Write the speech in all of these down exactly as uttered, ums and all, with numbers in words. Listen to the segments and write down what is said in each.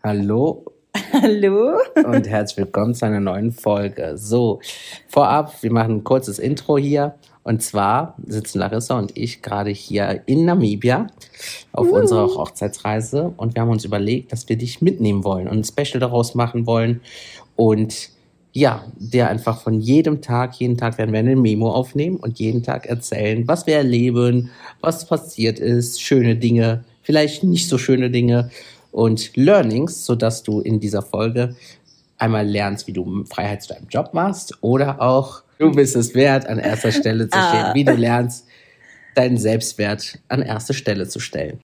Hallo Hallo und herzlich willkommen zu einer neuen Folge. So, vorab, wir machen ein kurzes Intro hier. Und zwar sitzen Larissa und ich gerade hier in Namibia auf uh. unserer Hochzeitsreise. Und wir haben uns überlegt, dass wir dich mitnehmen wollen und ein Special daraus machen wollen. Und ja, der einfach von jedem Tag, jeden Tag werden wir eine Memo aufnehmen und jeden Tag erzählen, was wir erleben, was passiert ist, schöne Dinge, vielleicht nicht so schöne Dinge und Learnings, sodass du in dieser Folge einmal lernst, wie du Freiheit zu deinem Job machst oder auch, du bist es wert, an erster Stelle zu stehen, ah. wie du lernst, deinen Selbstwert an erste Stelle zu stellen.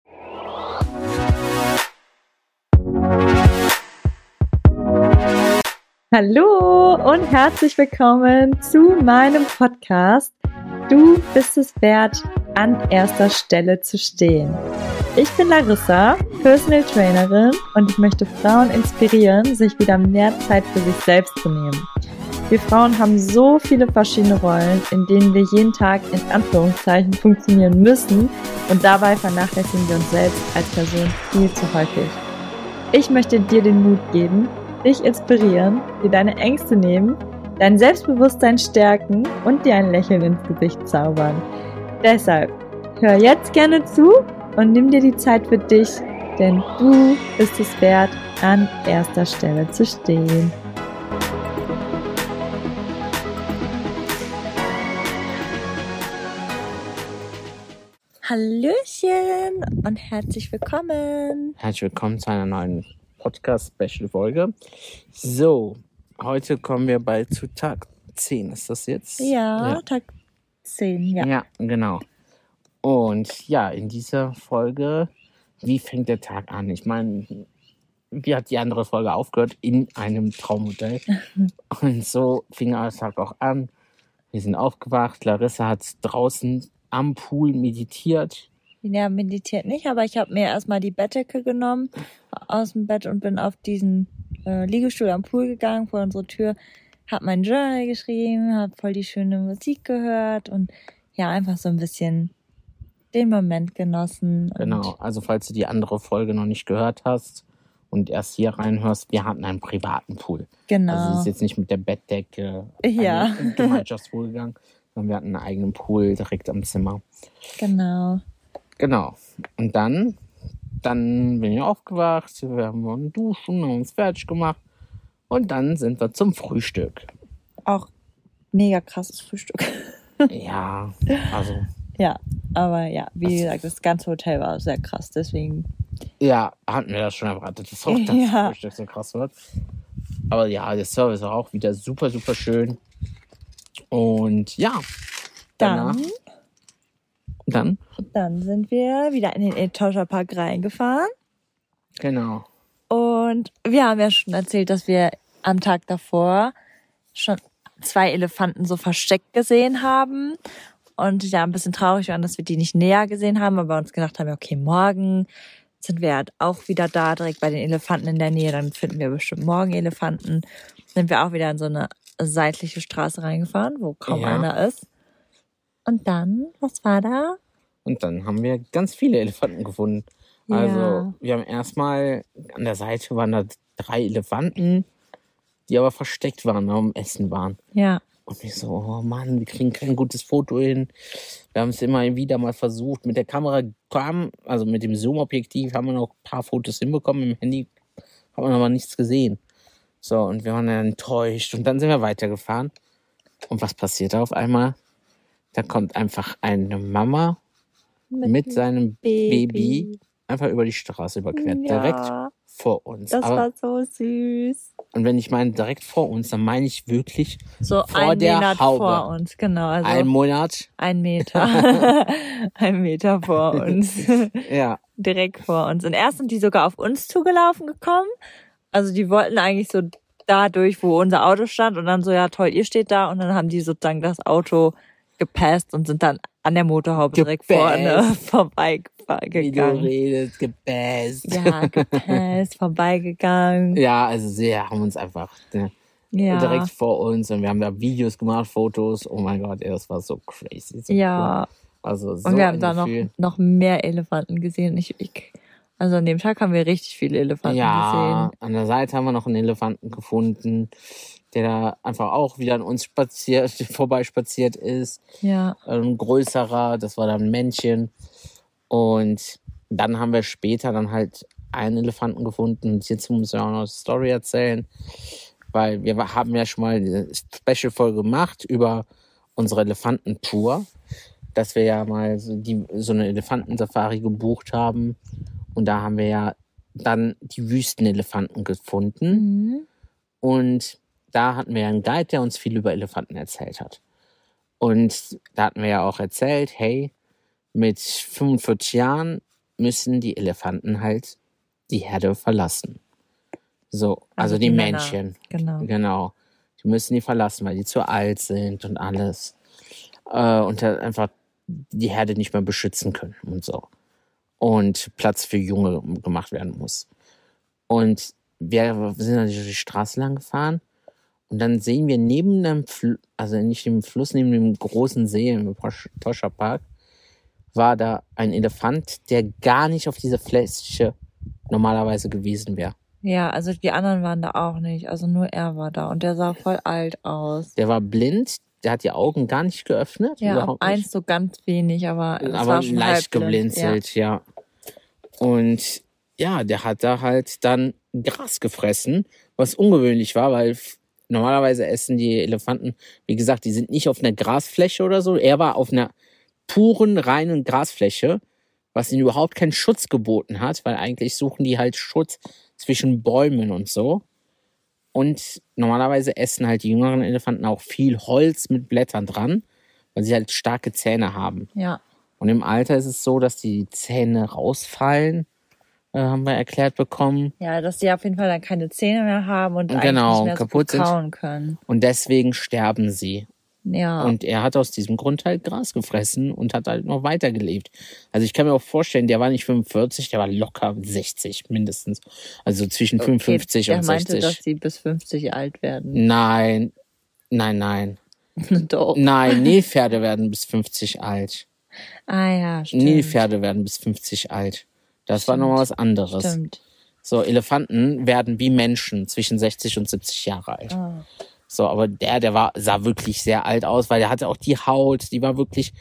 Hallo und herzlich willkommen zu meinem Podcast. Du bist es wert, an erster Stelle zu stehen. Ich bin Larissa, Personal Trainerin, und ich möchte Frauen inspirieren, sich wieder mehr Zeit für sich selbst zu nehmen. Wir Frauen haben so viele verschiedene Rollen, in denen wir jeden Tag in Anführungszeichen funktionieren müssen, und dabei vernachlässigen wir uns selbst als Person viel zu häufig. Ich möchte dir den Mut geben, dich inspirieren, dir deine Ängste nehmen, dein Selbstbewusstsein stärken und dir ein Lächeln ins Gesicht zaubern. Deshalb, hör jetzt gerne zu und nimm dir die Zeit für dich, denn du bist es wert, an erster Stelle zu stehen. Hallöchen und herzlich willkommen. Herzlich willkommen zu einer neuen Podcast-Special-Folge. So, heute kommen wir bald zu Tag zehn, ist das jetzt? Ja, ja. Tag zehn, ja. Ja, genau. Und ja, in dieser Folge, wie fängt der Tag an? Ich meine, wie hat die andere Folge aufgehört? In einem Traumhotel. Und so fing der Tag auch an. Wir sind aufgewacht. Larissa hat draußen am Pool meditiert. Ja, meditiert nicht, aber ich habe mir erstmal die Bettdecke genommen aus dem Bett und bin auf diesen äh, Liegestuhl am Pool gegangen vor unsere Tür, habe mein Journal geschrieben, habe voll die schöne Musik gehört und ja, einfach so ein bisschen den Moment genossen. Genau, also falls du die andere Folge noch nicht gehört hast und erst hier reinhörst, wir hatten einen privaten Pool. Genau. Also es ist jetzt nicht mit der Bettdecke ja. in den Gemeinschaftspool gegangen, sondern wir hatten einen eigenen Pool direkt am Zimmer. Genau. Genau. Und dann, dann bin ich aufgewacht, wir haben duschen, haben uns fertig gemacht und dann sind wir zum Frühstück. Auch mega krasses Frühstück. Ja, also. Ja, aber ja, wie gesagt, das ganze Hotel war sehr krass, deswegen. Ja, hatten wir das schon erwartet, dass auch das ja. Frühstück so krass wird. Aber ja, der Service war auch wieder super, super schön. Und ja, danach. Dann. Dann? Dann sind wir wieder in den Etosha Park reingefahren. Genau. Und wir haben ja schon erzählt, dass wir am Tag davor schon zwei Elefanten so versteckt gesehen haben. Und ja, ein bisschen traurig waren, dass wir die nicht näher gesehen haben, aber uns gedacht haben, okay, morgen sind wir halt auch wieder da, direkt bei den Elefanten in der Nähe. Dann finden wir bestimmt morgen Elefanten. Sind wir auch wieder in so eine seitliche Straße reingefahren, wo kaum ja. einer ist. Und dann, was war da? Und dann haben wir ganz viele Elefanten gefunden. Ja. Also wir haben erstmal, an der Seite waren da drei Elefanten, die aber versteckt waren, am Essen waren. Ja. Und ich so, oh Mann, wir kriegen kein gutes Foto hin. Wir haben es immer wieder mal versucht. Mit der Kamera kam, also mit dem Zoom-Objektiv haben wir noch ein paar Fotos hinbekommen. Im Handy hat man aber nichts gesehen. So, und wir waren dann enttäuscht. Und dann sind wir weitergefahren. Und was passiert da auf einmal? Da kommt einfach eine Mama mit, mit seinem Baby. Baby einfach über die Straße überquert. Ja. Direkt vor uns. Das Aber, war so süß. Und wenn ich meine direkt vor uns, dann meine ich wirklich so vor ein der Monat Haube. vor uns, genau. Also ein Monat? Ein Meter. ein Meter vor uns. Ja. Direkt vor uns. Und erst sind die sogar auf uns zugelaufen gekommen. Also die wollten eigentlich so da durch, wo unser Auto stand. Und dann so, ja toll, ihr steht da. Und dann haben die sozusagen das Auto gepasst und sind dann an der Motorhaube direkt vorne vorbeigegangen. Wie du redest, gepasst. Ja, gepasst, vorbeigegangen. Ja, also sie haben uns einfach ne, ja. direkt vor uns und wir haben da Videos gemacht, Fotos. Oh mein Gott, ey, das war so crazy. So ja. Cool. Also so und wir haben da noch, noch mehr Elefanten gesehen. Ich, ich Also an dem Tag haben wir richtig viele Elefanten ja, gesehen. An der Seite haben wir noch einen Elefanten gefunden, der da einfach auch wieder an uns spaziert, vorbeispaziert ist. Ja. Ein größerer, das war dann ein Männchen. Und dann haben wir später dann halt einen Elefanten gefunden. Und jetzt muss ich auch noch eine Story erzählen, weil wir haben ja schon mal eine Special-Folge gemacht über unsere Elefantentour, dass wir ja mal so, die, so eine Elefantensafari gebucht haben. Und da haben wir ja dann die Wüstenelefanten gefunden. Mhm. Und da hatten wir ja einen Guide, der uns viel über Elefanten erzählt hat. Und da hatten wir ja auch erzählt, hey, mit fünfundvierzig Jahren müssen die Elefanten halt die Herde verlassen. So, also, Also die, die Männchen. Männer, genau. Genau. Die müssen die verlassen, weil die zu alt sind und alles. Äh, und halt einfach die Herde nicht mehr beschützen können und so. Und Platz für Junge gemacht werden muss. Und wir sind dann durch die Straße lang gefahren. Und dann sehen wir neben dem Fluss, also nicht dem Fluss, neben dem großen See im Poscher Park, war da ein Elefant, der gar nicht auf dieser Fläche normalerweise gewesen wäre. Ja, also die anderen waren da auch nicht. Also nur er war da. Und der sah voll alt aus. Der war blind, der hat die Augen gar nicht geöffnet. Ja, auf eins so ganz wenig, aber es aber war schon leicht halb geblinzelt, ja. ja. Und ja, der hat da halt dann Gras gefressen, was ungewöhnlich war, weil normalerweise essen die Elefanten, wie gesagt, die sind nicht auf einer Grasfläche oder so. Er war auf einer puren, reinen Grasfläche, was ihnen überhaupt keinen Schutz geboten hat, weil eigentlich suchen die halt Schutz zwischen Bäumen und so. Und normalerweise essen halt die jüngeren Elefanten auch viel Holz mit Blättern dran, weil sie halt starke Zähne haben. Ja. Und im Alter ist es so, dass die Zähne rausfallen, äh, haben wir erklärt bekommen. Ja, dass die auf jeden Fall dann keine Zähne mehr haben und eigentlich genau, nicht mehr kaputt so gut kauen sind. können. Und deswegen sterben sie. Ja. Und er hat aus diesem Grund halt Gras gefressen und hat halt noch weitergelebt. Also ich kann mir auch vorstellen, der war nicht fünfundvierzig, der war locker sechzig mindestens. Also zwischen okay, fünfundfünfzig und sechzig. Er meinte, dass sie bis fünfzig alt werden. Nein, nein, nein. Doch. Nein, Nilpferde werden bis fünfzig alt. Ah ja, stimmt. Nilpferde werden bis fünfzig alt. Das stimmt. War nochmal was anderes. Stimmt. So, Elefanten werden wie Menschen zwischen sechzig und siebzig Jahre alt. Ah. So, aber der, der war, sah wirklich sehr alt aus, weil der hatte auch die Haut, die war wirklich,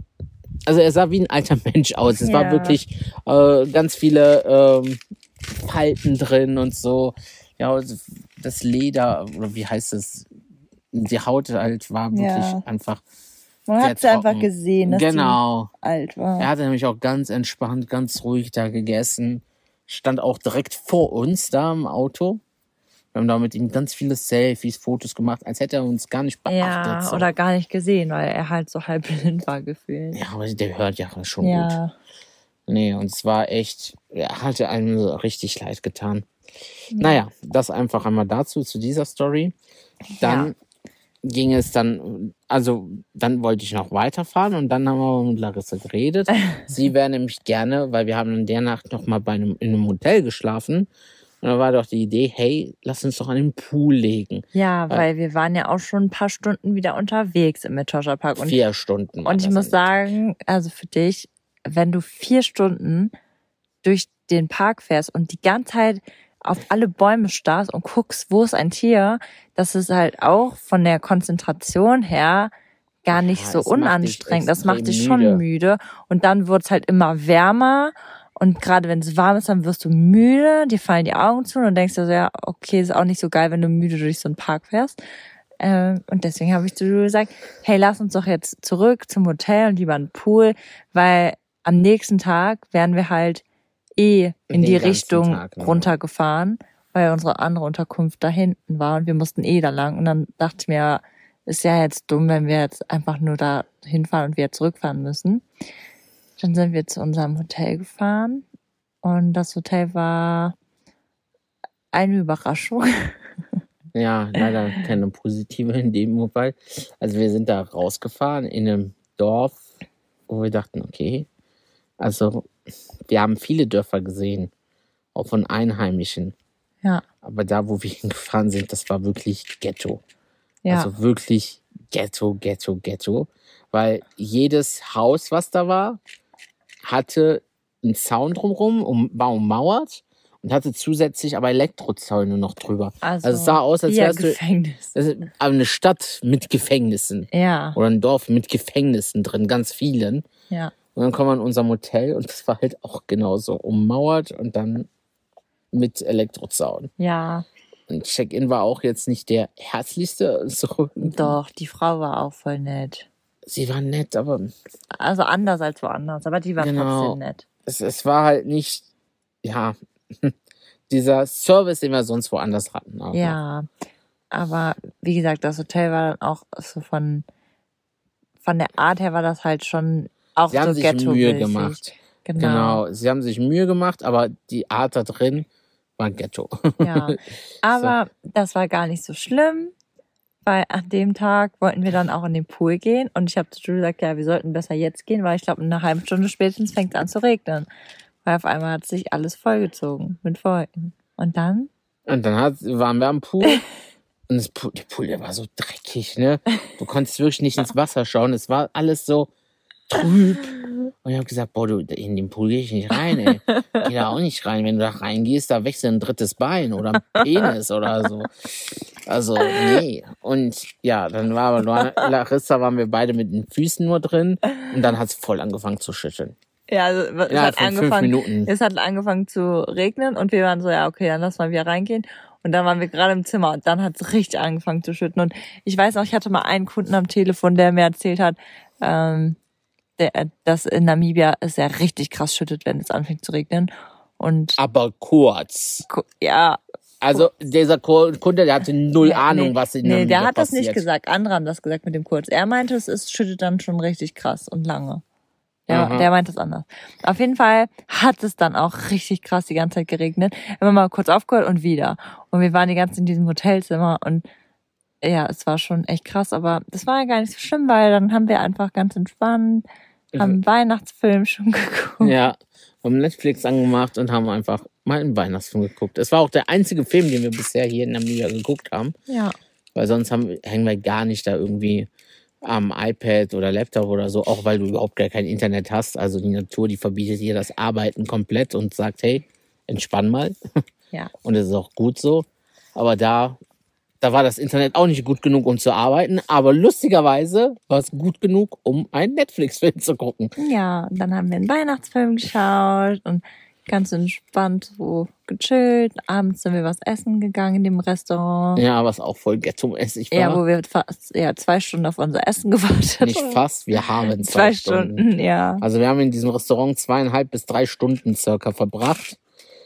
also er sah wie ein alter Mensch aus. Es ja. war wirklich äh, ganz viele ähm, Falten drin und so. Ja, das Leder, oder wie heißt das? Die Haut halt war wirklich ja. einfach. Man hat es einfach gesehen, dass genau. die alt war. Er hatte nämlich auch ganz entspannt, ganz ruhig da gegessen. Stand auch direkt vor uns da im Auto. Wir haben da mit ihm ganz viele Selfies, Fotos gemacht, als hätte er uns gar nicht beachtet. Ja, so. Oder gar nicht gesehen, weil er halt so halb blind war gefühlt. Ja, aber der hört ja schon ja. gut. Nee, und es war echt, er hatte einem so richtig leid getan. Ja. Naja, das einfach einmal dazu, zu dieser Story. Dann ja. ging es dann, also dann wollte ich noch weiterfahren und dann haben wir mit Larissa geredet. Sie wäre nämlich gerne, weil wir haben in der Nacht noch mal bei einem, in einem Hotel geschlafen. Und da war doch die Idee, hey, lass uns doch an den Pool legen. Ja, weil, weil wir waren ja auch schon ein paar Stunden wieder unterwegs im Etosha Park. Und, vier Stunden. Und ich muss sagen, also für dich, wenn du vier Stunden durch den Park fährst und die ganze Zeit auf alle Bäume starrst und guckst, wo ist ein Tier, das ist halt auch von der Konzentration her gar nicht ja, so unanstrengend. Das macht dich schon müde. müde. Und dann wird es halt immer wärmer. Und gerade wenn es warm ist, dann wirst du müde, dir fallen die Augen zu und denkst dir so, ja, okay, ist auch nicht so geil, wenn du müde durch so einen Park fährst. Ähm, und deswegen habe ich zu Julie gesagt, hey, lass uns doch jetzt zurück zum Hotel und lieber einen Pool, weil am nächsten Tag werden wir halt eh in die Richtung Tag, ne? runtergefahren, weil unsere andere Unterkunft da hinten war und wir mussten eh da lang. Und dann dachte ich mir, ist ja jetzt dumm, wenn wir jetzt einfach nur da hinfahren und wieder zurückfahren müssen. Dann sind wir zu unserem Hotel gefahren und das Hotel war eine Überraschung. Ja, leider keine positive in dem Fall. Also wir sind da rausgefahren in einem Dorf, wo wir dachten, okay, also wir haben viele Dörfer gesehen, auch von Einheimischen. Ja. Aber da, wo wir hingefahren sind, das war wirklich Ghetto. Ja. Also wirklich Ghetto, Ghetto, Ghetto. Weil jedes Haus, was da war, hatte ein Zaun drumherum, um, war ummauert und hatte zusätzlich aber Elektrozäune noch drüber. Also, also es sah aus, als wärst du Gefängnis. Also eine Stadt mit Gefängnissen. Ja. Oder ein Dorf mit Gefängnissen drin, ganz vielen. Ja. Und dann kommen wir in unser Hotel und das war halt auch genauso ummauert und dann mit Elektrozaun. Ja. Und Check-in war auch jetzt nicht der herzlichste. So. Doch, die Frau war auch voll nett. Sie war nett, aber... Also anders als woanders, aber die war genau, trotzdem nett. Es, es war halt nicht, ja, dieser Service, den wir sonst woanders hatten. Auch ja, aber wie gesagt, das Hotel war dann auch so von, von der Art her war das halt schon auch Sie so haben sich Ghetto-mäßig. Mühe gemacht. Genau. genau. Sie haben sich Mühe gemacht, aber die Art da drin war Ghetto. Ja, aber so. Das war gar nicht so schlimm, weil an dem Tag wollten wir dann auch in den Pool gehen und ich habe zu Julie gesagt, ja, wir sollten besser jetzt gehen, weil ich glaube, eine halbe Stunde spätestens fängt es an zu regnen. Weil auf einmal hat sich alles vollgezogen mit Wolken. Und dann? Und dann hat, waren wir am Pool und das Pool, der Pool, der war so dreckig, ne? Du konntest wirklich nicht ins Wasser schauen, es war alles so trüb. Und ich habe gesagt, boah, du, in den Pool gehe ich nicht rein, ey. Geh da auch nicht rein. Wenn du da reingehst, da wächst ein drittes Bein oder ein Penis oder so. Also, nee. Und ja, dann war aber Larissa, waren wir beide mit den Füßen nur drin und dann hat es voll angefangen zu schütteln. Ja, also es, ja, hat angefangen, es hat angefangen zu regnen und wir waren so, ja, okay, dann lass mal wieder reingehen. Und dann waren wir gerade im Zimmer und dann hat es richtig angefangen zu schütten. Und ich weiß noch, ich hatte mal einen Kunden am Telefon, der mir erzählt hat, ähm, der, dass in Namibia es ja richtig krass schüttet, wenn es anfängt zu regnen. Und aber kurz. Ja. Also dieser Kunde, der hatte null nee, Ahnung, nee, was in Namibia Nee, der hat passiert. Das nicht gesagt. Andere haben das gesagt mit dem kurz. Er meinte, es ist, schüttet dann schon richtig krass und lange. Der, der meint das anders. Auf jeden Fall hat es dann auch richtig krass die ganze Zeit geregnet. Immer mal kurz aufgehört und wieder. Und wir waren die ganze Zeit in diesem Hotelzimmer und ja, es war schon echt krass, aber das war ja gar nicht so schlimm, weil dann haben wir einfach ganz entspannt, haben einen Weihnachtsfilm schon geguckt. Ja, haben Netflix angemacht und haben einfach mal einen Weihnachtsfilm geguckt. Es war auch der einzige Film, den wir bisher hier in Namibia geguckt haben. Ja. Weil sonst haben, hängen wir gar nicht da irgendwie am iPad oder Laptop oder so, auch weil du überhaupt gar kein Internet hast. Also die Natur, die verbietet dir das Arbeiten komplett und sagt, hey, entspann mal. Ja. Und das ist auch gut so. Aber da, da war das Internet auch nicht gut genug, um zu arbeiten. Aber lustigerweise war es gut genug, um einen Netflix-Film zu gucken. Ja, und dann haben wir einen Weihnachtsfilm geschaut und ganz entspannt so gechillt. Abends sind wir was essen gegangen in dem Restaurant. Ja, was auch voll ghetto-mäßig war. Ja, wo wir fast ja, zwei Stunden auf unser Essen gewartet haben. Nicht fast, wir haben zwei zwei, zwei Stunden. Stunden. Ja. Also wir haben in diesem Restaurant zweieinhalb bis drei Stunden circa verbracht.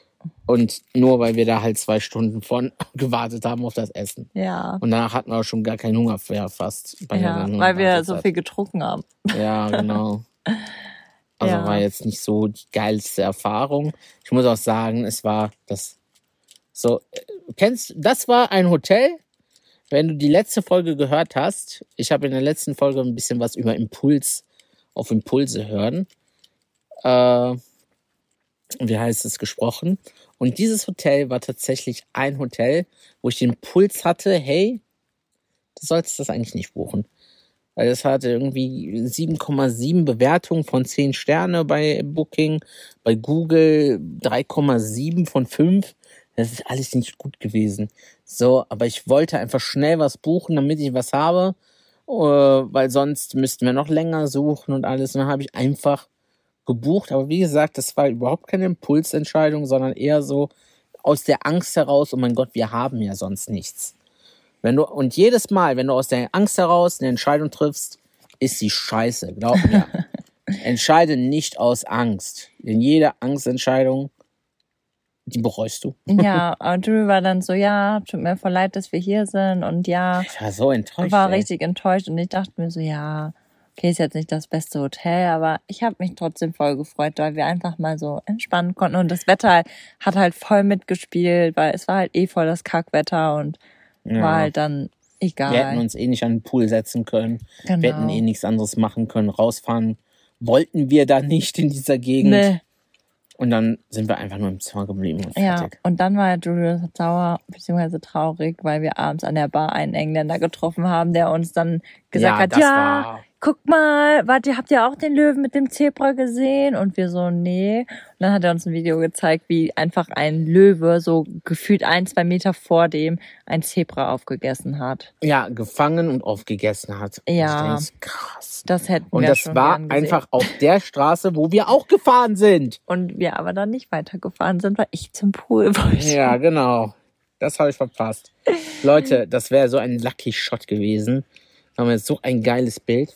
Und nur weil wir da halt zwei Stunden von gewartet haben auf das Essen. Ja. Und danach hatten wir auch schon gar keinen Hunger mehr fast. Bei ja, weil wir so viel getrunken haben. Ja, genau. Also ja. war jetzt nicht so die geilste Erfahrung. Ich muss auch sagen, es war das so, kennst, das war ein Hotel, wenn du die letzte Folge gehört hast. Ich habe in der letzten Folge ein bisschen was über Impuls, auf Impulse hören. Äh, wie heißt es, gesprochen. Und dieses Hotel war tatsächlich ein Hotel, wo ich den Impuls hatte, hey, du sollst das eigentlich nicht buchen. Weil es hatte irgendwie sieben Komma sieben Bewertungen von zehn Sterne bei Booking, bei Google drei Komma sieben von fünf. Das ist alles nicht gut gewesen. So, aber ich wollte einfach schnell was buchen, damit ich was habe, weil sonst müssten wir noch länger suchen und alles. Und dann habe ich einfach gebucht. Aber wie gesagt, das war überhaupt keine Impulsentscheidung, sondern eher so aus der Angst heraus, oh mein Gott, wir haben ja sonst nichts. Wenn du, und jedes Mal, wenn du aus der Angst heraus eine Entscheidung triffst, ist sie scheiße, glaub mir. Entscheide nicht aus Angst. Denn jede Angstentscheidung, die bereust du. Ja, und Drew war dann so, ja, tut mir voll leid, dass wir hier sind. Und ja, ich war so enttäuscht. war ey. richtig enttäuscht. Und ich dachte mir so, ja, okay, ist jetzt nicht das beste Hotel, aber ich habe mich trotzdem voll gefreut, weil wir einfach mal so entspannen konnten. Und das Wetter hat halt voll mitgespielt, weil es war halt eh voll das Kackwetter und ja. war halt dann egal. Wir hätten uns eh nicht an den Pool setzen können. Genau. Wir hätten eh nichts anderes machen können. Rausfahren wollten wir da nicht in dieser Gegend. Nee. Und dann sind wir einfach nur im Zimmer geblieben und ja, fertig. Und dann war Julius sauer bzw. traurig, weil wir abends an der Bar einen Engländer getroffen haben, der uns dann gesagt ja, hat, das ja, war... guck mal, wart ihr, habt ihr auch den Löwen mit dem Zebra gesehen? Und wir so, nee. Und dann hat er uns ein Video gezeigt, wie einfach ein Löwe so gefühlt ein, zwei Meter vor dem ein Zebra aufgegessen hat. Ja, gefangen und aufgegessen hat. Ja. Das ist krass. Das hätten und wir das schon war gern gesehen. einfach auf der Straße, wo wir auch gefahren sind. Und wir aber dann nicht weitergefahren sind, weil ich zum Pool wollte. Ja, genau. Das habe ich verpasst. Leute, das wäre so ein Lucky Shot gewesen. Da haben wir jetzt so ein geiles Bild.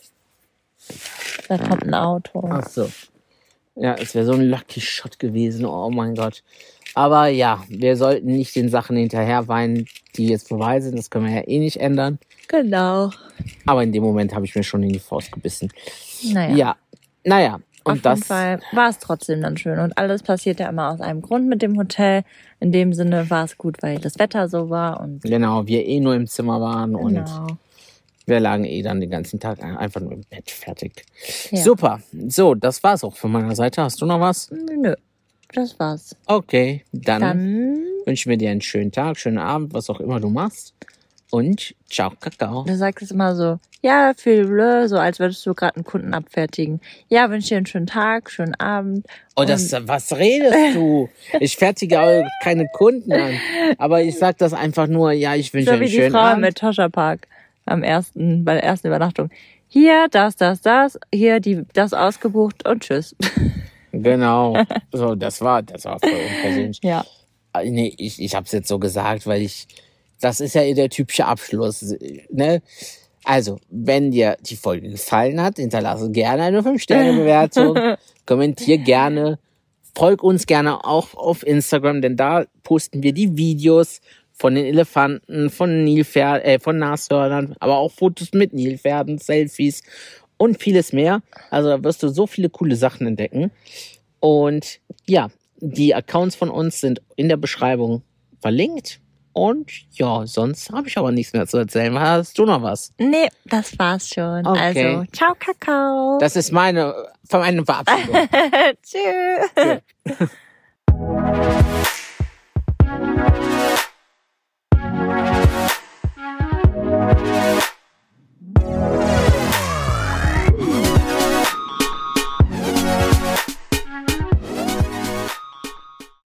Da kommt ein Auto. Ach so. Ja, es wäre so ein Lucky Shot gewesen. Oh mein Gott. Aber ja, wir sollten nicht den Sachen hinterher weinen, die jetzt vorbei sind. Das können wir ja eh nicht ändern. Genau. Aber in dem Moment habe ich mir schon in die Faust gebissen. Naja. Ja, naja. Und Auf das, jeden Fall war es trotzdem dann schön. Und alles passiert ja immer aus einem Grund mit dem Hotel. In dem Sinne war es gut, weil das Wetter so war. Und genau, wir eh nur im Zimmer waren und genau. wir lagen eh dann den ganzen Tag einfach nur im Bett fertig. Ja. Super. So, das war's auch von meiner Seite. Hast du noch was? Nö, das war's. Okay, dann, Dann, wünschen wir dir einen schönen Tag, schönen Abend, was auch immer du machst. Und ciao, Kakao. du sagst es immer so, ja, viel, so als würdest du gerade einen Kunden abfertigen. Ja, wünsche dir einen schönen Tag, schönen Abend. Oh, das, was redest du? Ich fertige auch keine Kunden an. Aber ich sag das einfach nur, ja, ich wünsche So einen wie die schönen Frau Abend. mit Toscha Park am ersten, bei der ersten Übernachtung. Hier, das, das, das, hier, die, das ausgebucht und tschüss. Genau. So, das war, das war voll unpersönlich. Ja. Nee, ich, ich hab's jetzt so gesagt, weil ich, das ist ja der typische Abschluss, ne? Also, wenn dir die Folge gefallen hat, hinterlasse gerne eine fünf Sterne Bewertung, kommentier gerne, folg uns gerne auch auf Instagram, denn da posten wir die Videos von den Elefanten, von Nilpferden, äh, von Nashörnern, aber auch Fotos mit Nilpferden, Selfies und vieles mehr. Also da wirst du so viele coole Sachen entdecken. Und ja, die Accounts von uns sind in der Beschreibung verlinkt. Und ja, sonst habe ich aber nichts mehr zu erzählen. Hast du noch was? Nee, das war's schon. Okay. Also, ciao, Kakao. Das ist meine, meine Verabschiedung. Tschüss. Ja.